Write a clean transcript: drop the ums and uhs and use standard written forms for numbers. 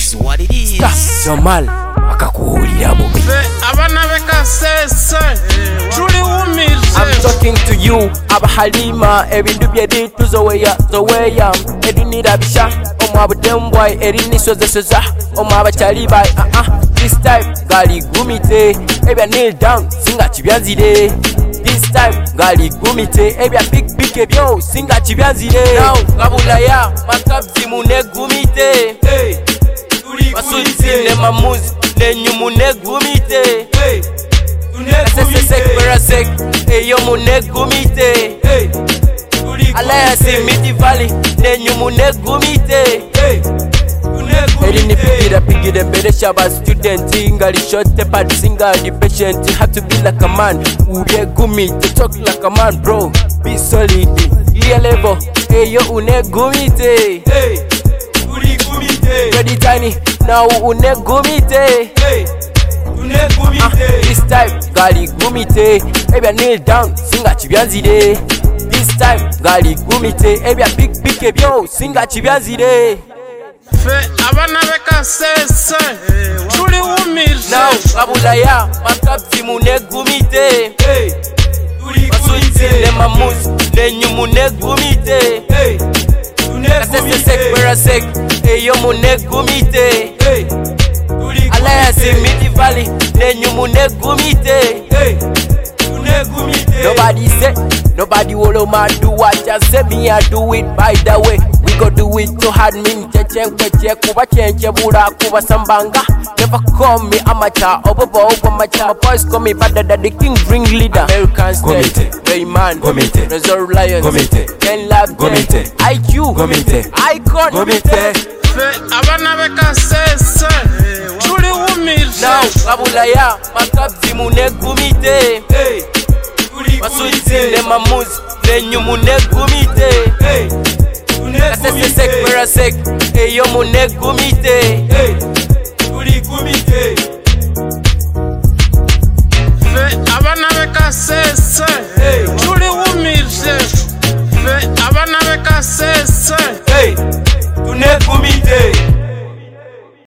is what it is. Somal akakuhulira bubi. Abana bekasese tuli umije. I'm talking to you abahalima ebintu byedi tuzoweya edinira bisha omwabutembwa erinisoza omwabachaliba this time gali gumite ebya kneel down singa kibyanzire. This time gali gumite ebya big ebyo singa kibyanzire. Now ngabulaya makabzi mune gumite basutsi ne mamuzi ne nyumu ne gumite sek eyo mune gumite alaya si miti valley ne nyumu ne gumite Erini pigira mbere shaba student ngali short tempered singa the patient. You have to be like a man uriye gumite talk like a man bro be solid yeah level eyo une gumite Uri gumite ready tiny now une gumite this time gali gumite ebya kneel down singa kibyanzire. This time gali gumite ebya big ebyo singa kibyanzire. abana bekasese tuli umije. Now ngabulaya makabzi mune gumite basutsi ne mamuzi ne nyumu ne gumite sek eyo mune gumite alaya si miti valley ne nyumu ne gumite. Nobody will do what just say me I do it by the way. We go do it to hard me cheche kuba chenche bura kuba sambanga. Never call me amateur obobo macha. My boys call me better than the king ring leader. American state Rayman Reserve Lions Ken Lab IQ Icon abana bekasese tuli umije. Now ngabulaya makabzi mune gumite basutsi ne mamuzi ne nyumu ne gumite sek eyo mune gumite abana bekasese